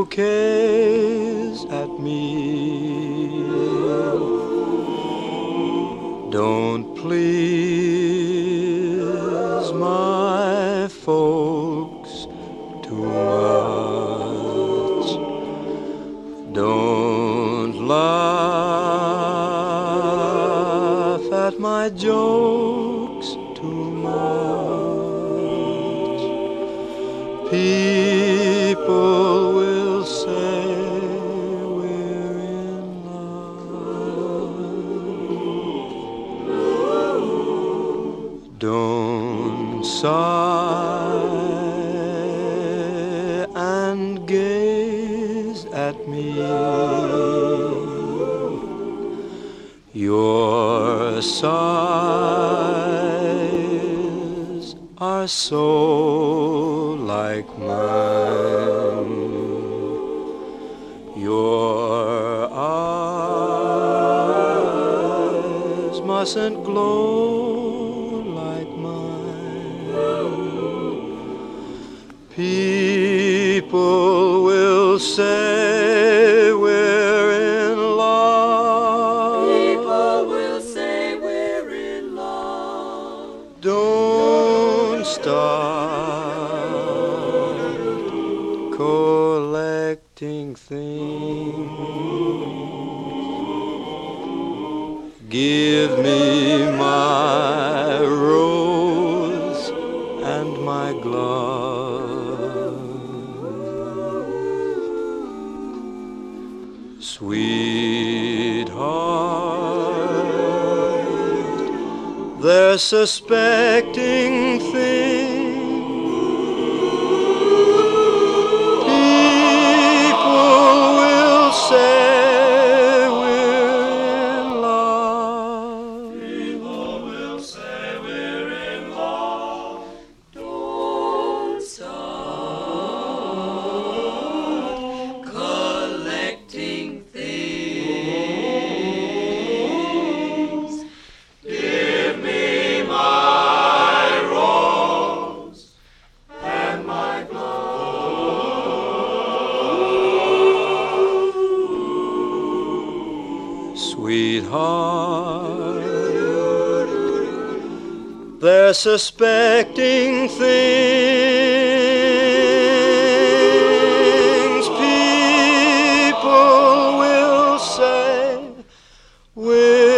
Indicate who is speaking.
Speaker 1: bouquets at me. Don't please my folks too much. Don't laugh at my jokes too much. People will say we're in love. Don't sigh and gaze at me. Your sighs are so like mine. Your eyes mustn't glow like mine. People will say we're in love.
Speaker 2: People will say we're in love.
Speaker 1: Don't start collecting things. Give me my rose and my glove. Sweetheart, they're suspecting things. People will say we're in love.
Speaker 2: People will say we're in love. Don't start collecting things. Give me my rose and my glove.
Speaker 1: Sweetheart, they're suspecting things. People will say we're